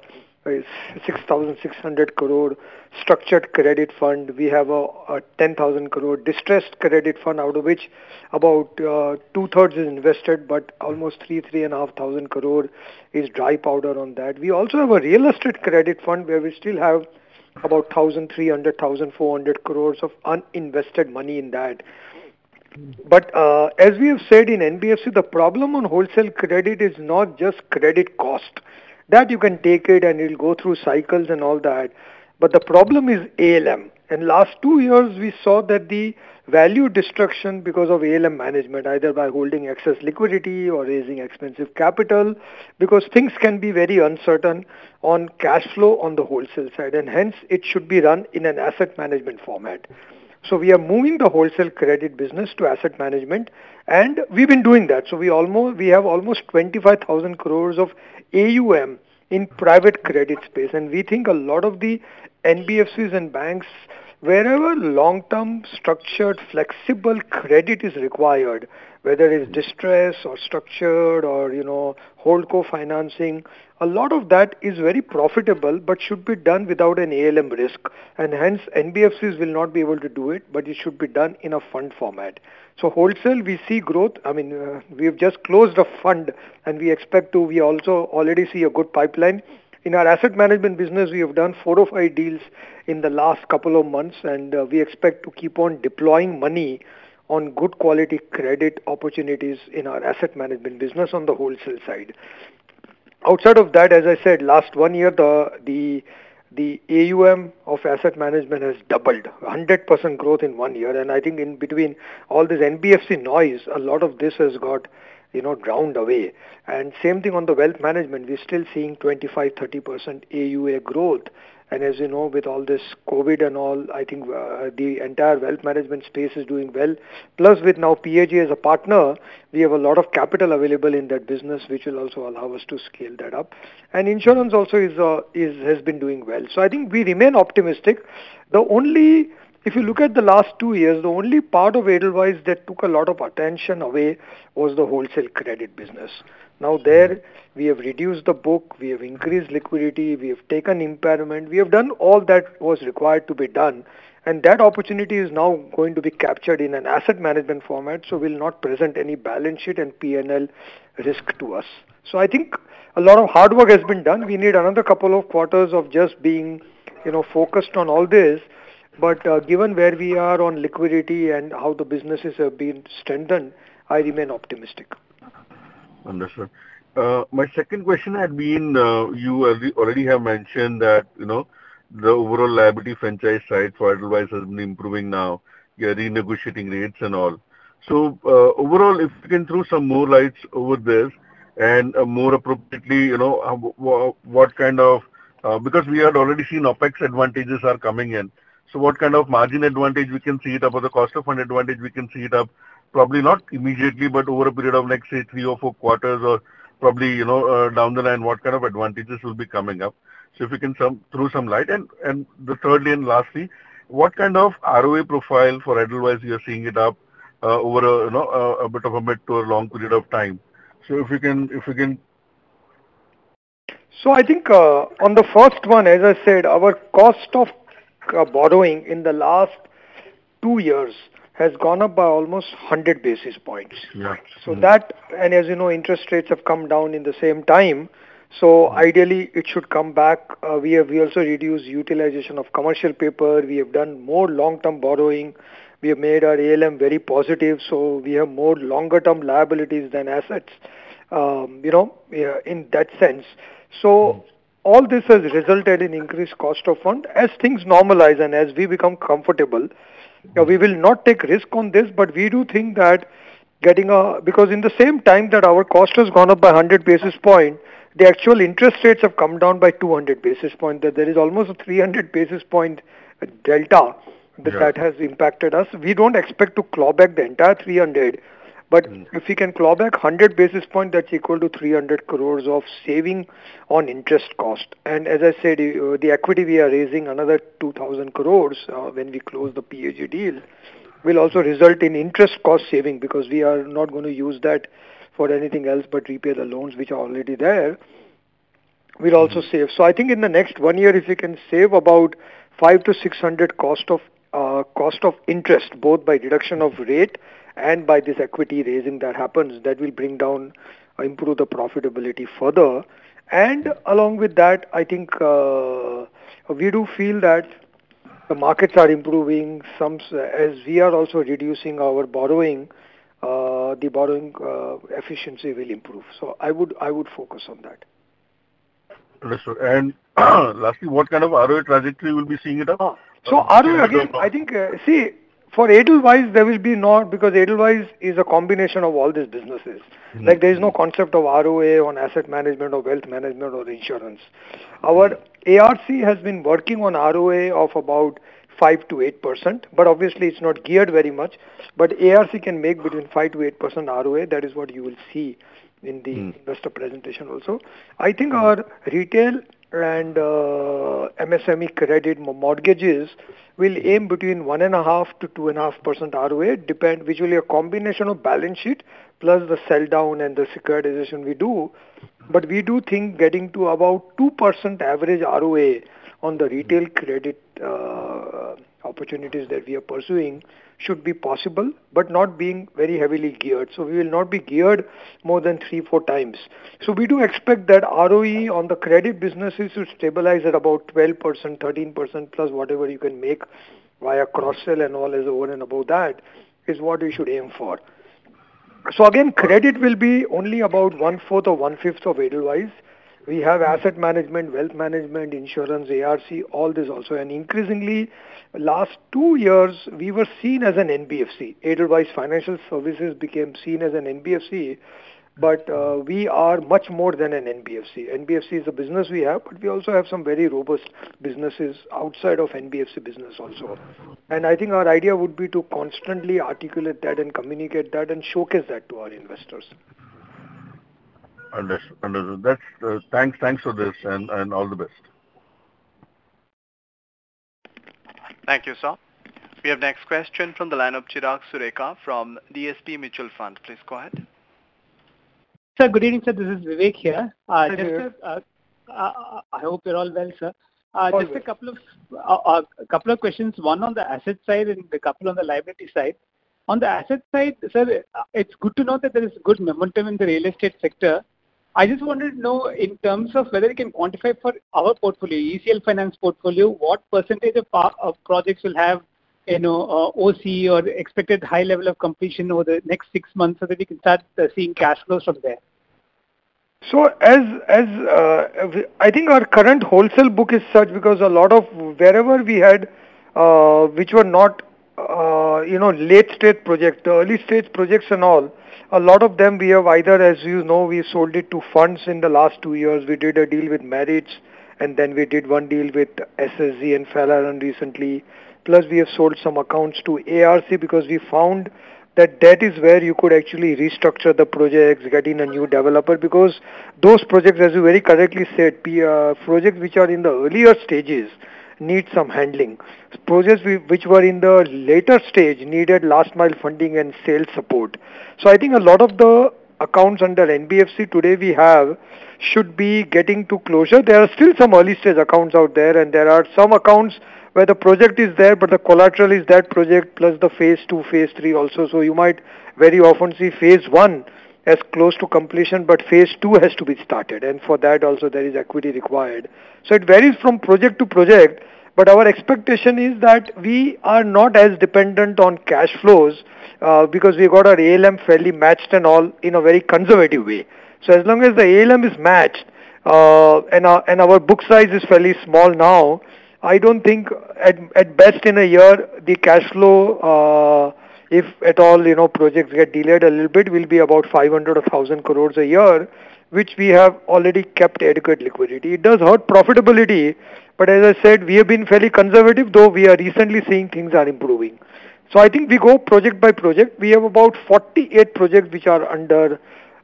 6,600 crore structured credit fund. We have a 10,000 crore distressed credit fund, out of which about 2/3 is invested, but almost 3,500 crore is dry powder on that. We also have a real estate credit fund where we still have about 1,300, 1,400 crores of uninvested money in that. But as we have said in NBFC, the problem on wholesale credit is not just credit cost. That you can take it and it will go through cycles and all that. But the problem is ALM. And last 2 years we saw that the value destruction because of ALM management, either by holding excess liquidity or raising expensive capital, because things can be very uncertain on cash flow on the wholesale side, and hence it should be run in an asset management format. So we are moving the wholesale credit business to asset management, and we've been doing that. So we have almost 25,000 crores of AUM in private credit space, and we think a lot of the NBFCs and banks, wherever long-term structured flexible credit is required, whether it's distress or structured or holdco financing, a lot of that is very profitable but should be done without an ALM risk, and hence NBFCs will not be able to do it, but it should be done in a fund format. So wholesale, we see growth. I mean, we have just closed a fund and we also already see a good pipeline. In our asset management business, we have done 4 or 5 deals in the last couple of months, and we expect to keep on deploying money on good quality credit opportunities in our asset management business on the wholesale side. Outside of that, as I said, last 1 year, the AUM of asset management has doubled, 100% growth in 1 year. And I think in between all this NBFC noise, a lot of this has got drowned away. And same thing on the wealth management, we're still seeing 25-30% AUA growth. And as you know, with all this COVID and all, I think the entire wealth management space is doing well. Plus, with now PAG as a partner, we have a lot of capital available in that business, which will also allow us to scale that up. And insurance also has been doing well. So I think we remain optimistic. If you look at the last 2 years, the only part of Edelweiss that took a lot of attention away was the wholesale credit business. Now there, we have reduced the book, we have increased liquidity, we have taken impairment, we have done all that was required to be done. And that opportunity is now going to be captured in an asset management format, so will not present any balance sheet and P&L risk to us. So I think a lot of hard work has been done. We need another couple of quarters of just being, focused on all this. But given where we are on liquidity and how the businesses have been strengthened, I remain optimistic. Understood. My second question had been, you already have mentioned that, the overall liability franchise side for Edelweiss has been improving now. You're renegotiating rates and all. So overall, if you can throw some more lights over this and more appropriately, what kind of, because we had already seen OPEX advantages are coming in. So what kind of margin advantage we can see it up, or the cost of fund advantage we can see it up, probably not immediately, but over a period of next, say, 3 or 4 quarters, or probably, down the line, what kind of advantages will be coming up. So if you can throw some light. And the thirdly and lastly, what kind of ROA profile for Edelweiss you are seeing it up over a bit of a mid to a long period of time. So if you can. So I think on the first one, as I said, our cost of borrowing in the last 2 years has gone up by almost 100 basis points. Yeah. So that, and as you know, interest rates have come down in the same time. So ideally, it should come back. We also reduced utilization of commercial paper. We have done more long-term borrowing. We have made our ALM very positive. So we have more longer-term liabilities than assets. In that sense. So all this has resulted in increased cost of fund. As things normalize and as we become comfortable, we will not take risk on this, but we do think that because in the same time that our cost has gone up by 100 basis point, the actual interest rates have come down by 200 basis point. That there is almost a 300 basis point delta that has impacted us. We don't expect to claw back the entire 300, but if we can claw back 100 basis point, that's equal to 300 crores of saving on interest cost. And as I said, the equity we are raising another 2,000 crores when we close the PAG deal will also result in interest cost saving, because we are not going to use that for anything else but repay the loans which are already there. We'll also save. So I think in the next 1 year, if we can save about 500 to 600 cost of interest, both by reduction of rate and by this equity raising that happens, that will improve the profitability further. And along with that, I think we do feel that the markets are improving. As we are also reducing our borrowing, the borrowing efficiency will improve. So I would focus on that. Understood. And lastly, what kind of ROA trajectory will be seeing it up? So ROA again, I think, for Edelweiss, there will be not, because Edelweiss is a combination of all these businesses. Like there is no concept of ROA on asset management or wealth management or insurance. Our ARC has been working on ROA of about 5 to 8%, but obviously it's not geared very much. But ARC can make between 5 to 8% ROA. That is what you will see in the investor presentation also. I think our retail and MSME credit mortgages will aim between 1.5 to 2.5% ROA, which will be a combination of balance sheet plus the sell down and the securitization we do. But we do think getting to about 2% average ROA on the retail credit opportunities that we are pursuing should be possible, but not being very heavily geared. So we will not be geared more than 3-4 times. So we do expect that ROE on the credit businesses should stabilize at about 12%, 13% plus whatever you can make via cross-sell and all as over and above that is what we should aim for. So again, credit will be only about 1/4 or 1/5 of Edelweiss. We have asset management, wealth management, insurance, ARC, all this also. And increasingly, last 2 years, we were seen as an NBFC. Edelweiss Financial Services became seen as an NBFC but we are much more than an NBFC. NBFC is a business we have, but we also have some very robust businesses outside of NBFC business also. And I think our idea would be to constantly articulate that and communicate that and showcase that to our investors. Understood. That's thanks for this and all the best. Thank you, sir. We have next question from the line of Chirag Sureka from DSP Mutual Fund. Please go ahead. Sir, good evening, sir. This is Vivek here. Hi, I hope you're all well, sir. All just well. a couple of questions. One on the asset side and a couple on the liability side. On the asset side, sir, it's good to know that there is good momentum in the real estate sector. I just wanted to know in terms of whether you can quantify for our portfolio, ECL Finance portfolio, what percentage of projects will have, OC or expected high level of completion over the next 6 months, so that we can start seeing cash flows from there. So I think our current wholesale book is such, because a lot of wherever we had which were not late stage projects, the early stage projects and all, a lot of them we have either, as you know, we sold it to funds in the last 2 years. We did a deal with Marriott, and then we did one deal with SSG and Falaran recently. Plus we have sold some accounts to ARC, because we found that is where you could actually restructure the projects, get in a new developer, because those projects, as you very correctly said, projects which are in the earlier stages need some handling. Projects which were in the later stage needed last mile funding and sales support. So I think a lot of the accounts under NBFC today we have should be getting to closure. There are still some early stage accounts out there, and there are some accounts where the project is there, but the collateral is that project plus the phase 2, phase 3 also. So you might very often see phase 1 as close to completion, but phase 2 has to be started, and for that also there is equity required. So it varies from project to project, but our expectation is that we are not as dependent on cash flows because we got our ALM fairly matched and all in a very conservative way. So as long as the ALM is matched and our book size is fairly small now, I don't think at best in a year the cash flow, if at all projects get delayed a little bit, will be about 500 or 1,000 crores a year, which we have already kept adequate liquidity. It does hurt profitability, but as I said, we have been fairly conservative, though we are recently seeing things are improving. So I think we go project by project. We have about 48 projects which are under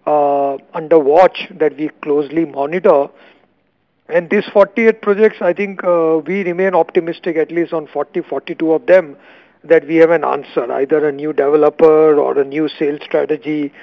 watch that we closely monitor. And these 48 projects, I think we remain optimistic, at least on 42 of them, that we have an answer, either a new developer or a new sales strategy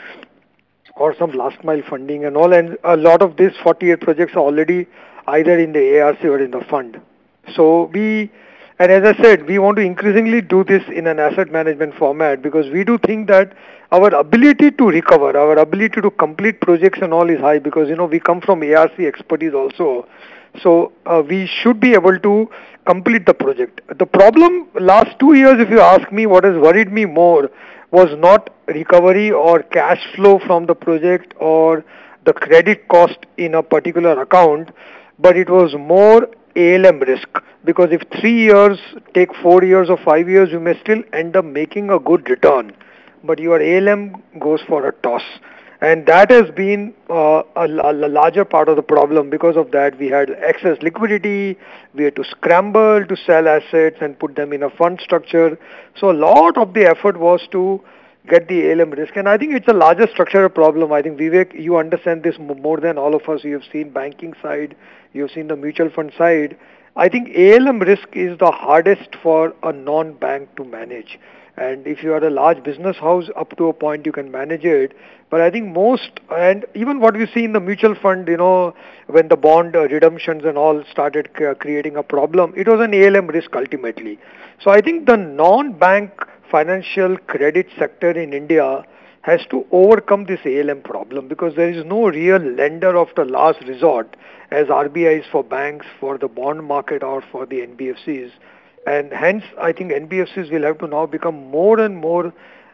or some last mile funding and all. And a lot of these 48 projects are already either in the ARC or in the fund. So and as I said, we want to increasingly do this in an asset management format, because we do think that our ability to recover, our ability to complete projects and all is high, because we come from ARC expertise also. So we should be able to complete the project. The problem last 2 years, if you ask me, what has worried me more was not recovery or cash flow from the project or the credit cost in a particular account, but it was more ALM risk. Because if 3 years take 4 years or 5 years, you may still end up making a good return, but your ALM goes for a toss. And that has been a larger part of the problem. Because of that, we had excess liquidity, we had to scramble to sell assets and put them in a fund structure. So a lot of the effort was to get the ALM risk. And I think it's a larger structural problem. I think, Vivek, you understand this more than all of us. You have seen banking side, you have seen the mutual fund side. I think ALM risk is the hardest for a non-bank to manage. And if you are a large business house, up to a point you can manage it. But I think most, and even what we see in the mutual fund, when the bond redemptions and all started creating a problem, it was an ALM risk ultimately. So I think the non-bank financial credit sector in India has to overcome this ALM problem, because there is no real lender of the last resort, as RBI is for banks, for the bond market, or for the NBFCs. And hence, I think NBFCs will have to now become more and more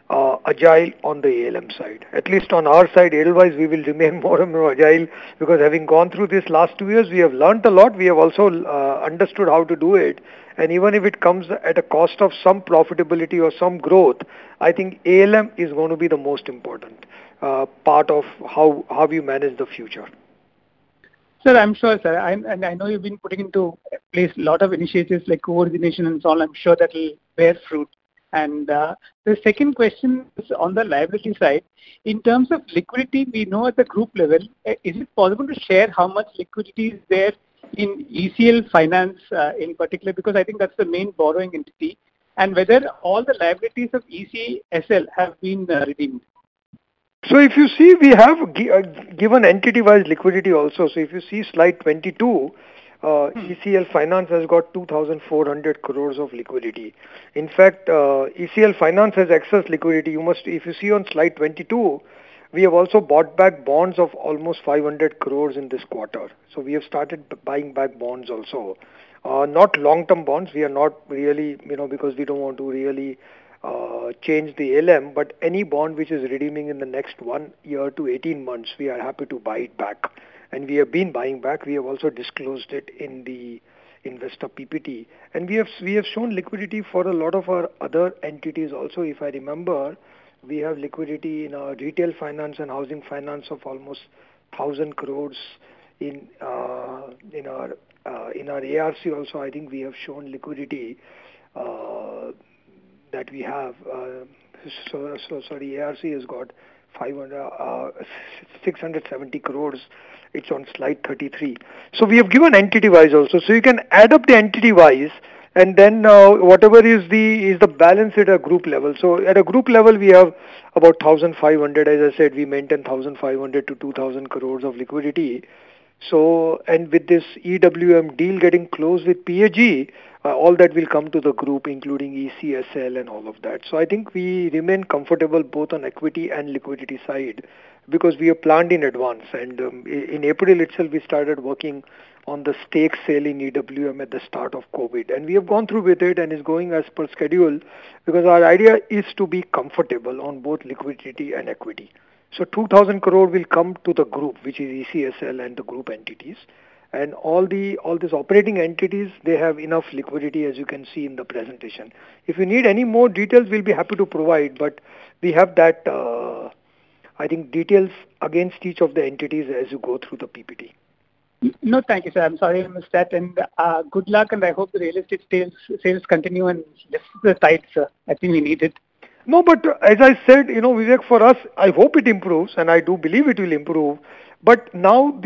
agile on the ALM side. At least on our side, otherwise we will remain more and more agile, because having gone through this last 2 years, we have learnt a lot. We have also understood how to do it. And even if it comes at a cost of some profitability or some growth, I think ALM is going to be the most important. part of how you manage the future. Sir, I'm sure, sir, and I know you've been putting into place a lot of initiatives like coordination and so on. I'm sure that will bear fruit. And the second question is on the liability side. In terms of liquidity, we know at the group level, is it possible to share how much liquidity is there in ECL Finance in particular? Because I think that's the main borrowing entity. And whether all the liabilities of ECSL have been redeemed. So if you see, we have given entity-wise liquidity also. So if you see slide 22, ECL Finance has got 2,400 crores of liquidity. In fact, ECL Finance has excess liquidity. If you see on slide 22, we have also bought back bonds of almost 500 crores in this quarter. So we have started buying back bonds also. Not long-term bonds. We are not really, because we don't want to really change the LM, but any bond which is redeeming in the next 1 year to 18 months, we are happy to buy it back. And we have been buying back. We have also disclosed it in the investor PPT. And we have shown liquidity for a lot of our other entities also. If I remember, we have liquidity in our retail finance and housing finance of almost 1,000 crores. In our ARC also, I think we have shown liquidity that we have. ARC has got 670 crores. It's on slide 33. So we have given entity-wise also. So you can add up the entity-wise, and then whatever is the balance at a group level. So at a group level, we have about 1,500. As I said, we maintain 1,500 to 2,000 crores of liquidity. So, and with this EWM deal getting closed with PAG, all that will come to the group, including ECSL and all of that. So I think we remain comfortable both on equity and liquidity side because we have planned in advance. And in April itself, we started working on the stake sale in EWM at the start of COVID. And we have gone through with it and is going as per schedule because our idea is to be comfortable on both liquidity and equity. So 2,000 crore will come to the group, which is ECSL and the group entities. And all these operating entities, they have enough liquidity, as you can see in the presentation. If you need any more details, we'll be happy to provide. But we have that, I think, details against each of the entities as you go through the PPT. No, thank you, sir. I'm sorry I missed that. And good luck, and I hope the real estate sales continue and lift the tide, sir. I think we need it. No, but as I said, Vivek, for us, I hope it improves, and I do believe it will improve. But now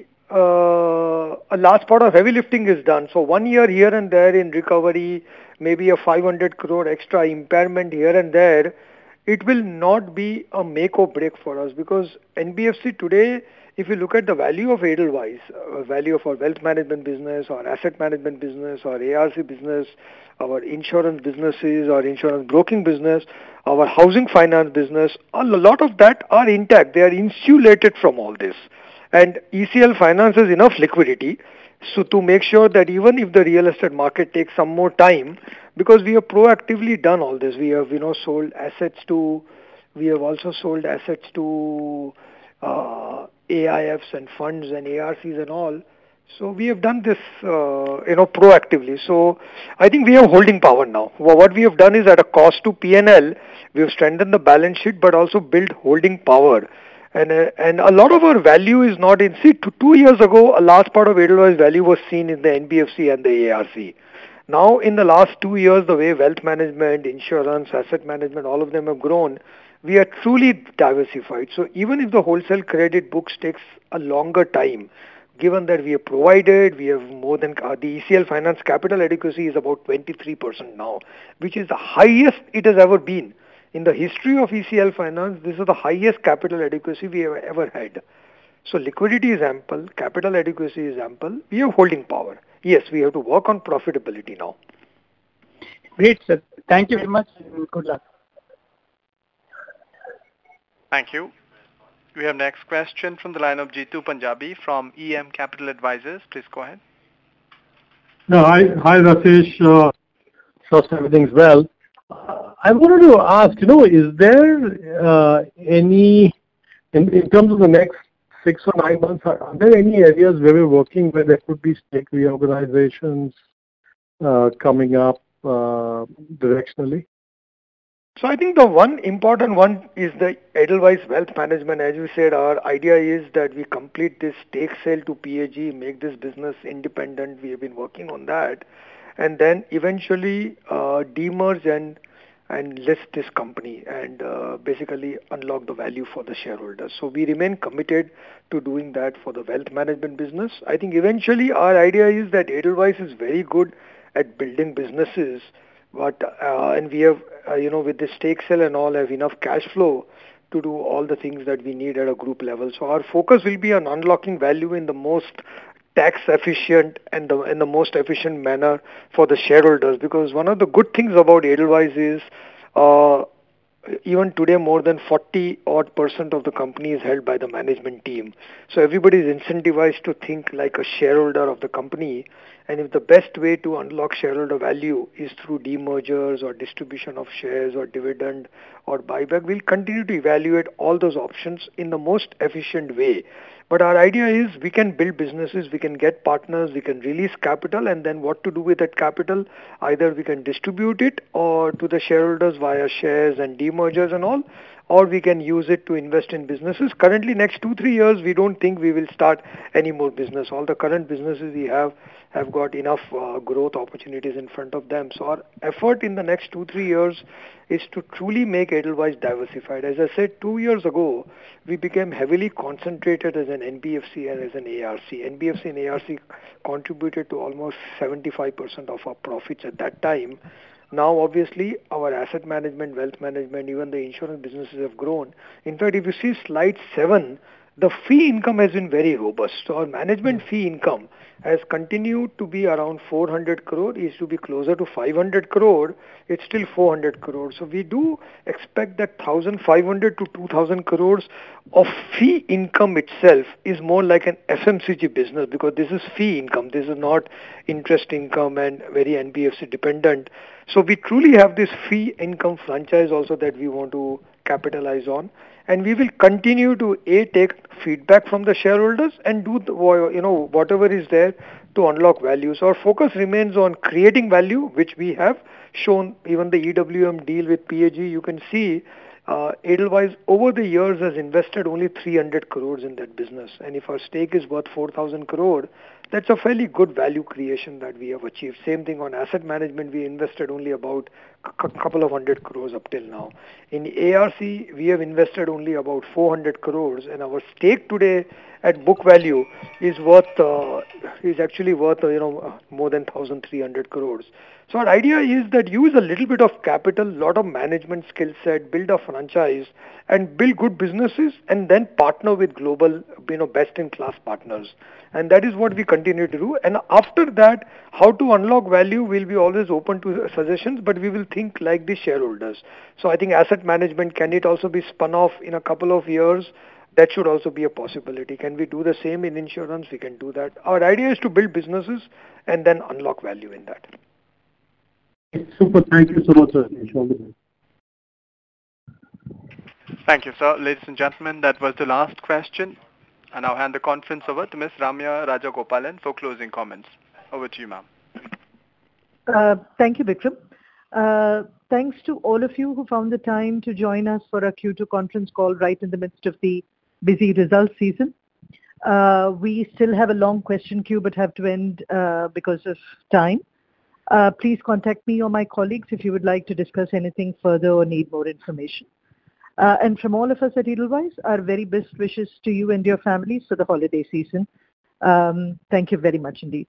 a large part of heavy lifting is done. So 1 year here and there in recovery, maybe a 500 crore extra impairment here and there, it will not be a make or break for us because NBFC today, if you look at the value of Edelweiss, value of our wealth management business, our asset management business, our ARC business, our insurance businesses, our insurance broking business, our housing finance business, a lot of that are intact. They are insulated from all this. And ECL Finance has enough liquidity so to make sure that even if the real estate market takes some more time, because we have proactively done all this, we have sold assets to, we have also sold assets to AIFs and funds and ARCs and all. So we have done this, proactively. So I think we have holding power now. What we have done is at a cost to P&L, we have strengthened the balance sheet, but also built holding power. And a lot of our value is not in. See, 2 years ago, a large part of Edelweiss value was seen in the NBFC and the ARC. Now, in the last 2 years, the way wealth management, insurance, asset management, all of them have grown, we are truly diversified. So even if the wholesale credit books takes a longer time, given that we have provided, we have more than, the ECL Finance capital adequacy is about 23% now, which is the highest it has ever been. In the history of ECL Finance, this is the highest capital adequacy we have ever had. So liquidity is ample, capital adequacy is ample, we have holding power. Yes, we have to work on profitability now. Great, sir. Thank you very much and good luck. Thank you. We have next question from the line of Jitu Punjabi from EM Capital Advisors. Please go ahead. No, hi Rakesh. Trust everything's well. I wanted to ask, is there any, in terms of the next 6 or 9 months, are there any areas where we're working where there could be stake reorganizations coming up directionally? So I think the one important one is the Edelweiss Wealth Management. As you said, our idea is that we complete this stake sale to PAG, make this business independent. We have been working on that, and then eventually demerge and list this company and basically unlock the value for the shareholders. So we remain committed to doing that for the wealth management business. I think eventually our idea is that Edelweiss is very good at building businesses, but and we have with the stake sale and all have enough cash flow to do all the things that we need at a group level. So our focus will be on unlocking value in the most tax efficient and the most efficient manner for the shareholders, because one of the good things about Edelweiss is uh, even today more than 40 odd percent of the company is held by the management team. So everybody is incentivized to think like a shareholder of the company, and if the best way to unlock shareholder value is through demergers or distribution of shares or dividend or buyback, we'll continue to evaluate all those options in the most efficient way. But our idea is we can build businesses, we can get partners, we can release capital, and then what to do with that capital, either we can distribute it or to the shareholders via shares and demergers and all, or we can use it to invest in businesses. Currently, next 2-3 years, we don't think we will start any more business. All the current businesses we have got enough growth opportunities in front of them. So our effort in the next 2-3 years is to truly make Edelweiss diversified. As I said, 2 years ago, we became heavily concentrated as an NBFC and as an ARC. NBFC and ARC contributed to almost 75% of our profits at that time. Now, obviously, our asset management, wealth management, even the insurance businesses have grown. In fact, if you see slide 7, the fee income has been very robust. So our management fee income has continued to be around 400 crore. It used to be closer to 500 crore. It's still 400 crore. So we do expect that 1,500 to 2,000 crores of fee income itself is more like an FMCG business, because this is fee income. This is not interest income and very NBFC dependent. So we truly have this fee income franchise also that we want to capitalize on, and we will continue to take feedback from the shareholders and do whatever is there to unlock value. So our focus remains on creating value, which we have shown. Even the EWM deal with PAG, you can see Edelweiss over the years has invested only 300 crores in that business, and if our stake is worth 4,000 crore, that's a fairly good value creation that we have achieved. Same thing on asset management, we invested only about a couple of hundred crores up till now. In ARC, we have invested only about 400 crores, and our stake today at book value is actually worth more than 1,300 crores. So our idea is that use a little bit of capital, lot of management skill set, build a franchise, and build good businesses, and then partner with global, best-in-class partners. And that is what we continue to do. And after that, how to unlock value, will be always open to suggestions, but we will think like the shareholders. So I think asset management, can it also be spun off in a couple of years? That should also be a possibility. Can we do the same in insurance? We can do that. Our idea is to build businesses and then unlock value in that. Super. Thank you so much, sir. All the best. Thank you, sir. Ladies and gentlemen, that was the last question. I now hand the conference over to Ms. Ramya Rajagopalan for closing comments. Over to you, ma'am. Thank you, Bikram. Thanks to all of you who found the time to join us for our Q2 conference call right in the midst of the busy results season. We still have a long question queue but have to end because of time. Please contact me or my colleagues if you would like to discuss anything further or need more information. And from all of us at Edelweiss, our very best wishes to you and your families for the holiday season. Thank you very much indeed.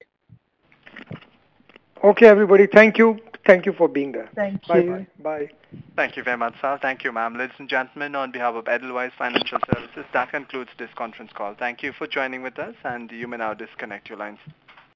Okay, everybody. Thank you. Thank you for being there. Thank Bye. you. Bye. Thank you very much, sir. Thank you, ma'am. Ladies and gentlemen, on behalf of Edelweiss Financial Services, that concludes this conference call. Thank you for joining with us, and you may now disconnect your lines.